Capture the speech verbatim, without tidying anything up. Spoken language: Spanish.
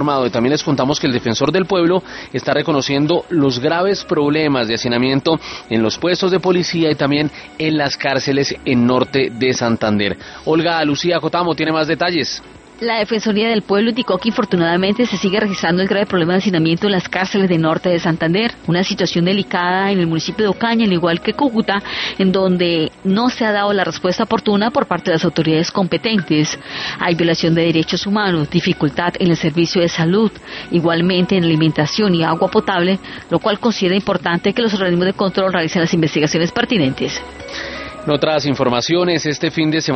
Y también les contamos que el defensor del pueblo está reconociendo los graves problemas de hacinamiento en los puestos de policía y también en las cárceles en norte de Santander. Olga Lucía Cotamo tiene más detalles. La Defensoría del Pueblo indicó que infortunadamente se sigue registrando el grave problema de hacinamiento en las cárceles de norte de Santander, una situación delicada en el municipio de Ocaña, al igual que Cúcuta, en donde no se ha dado la respuesta oportuna por parte de las autoridades competentes. Hay violación de derechos humanos, dificultad en el servicio de salud, igualmente en alimentación y agua potable, lo cual considera importante que los organismos de control realicen las investigaciones pertinentes. En otras informaciones, este fin de semana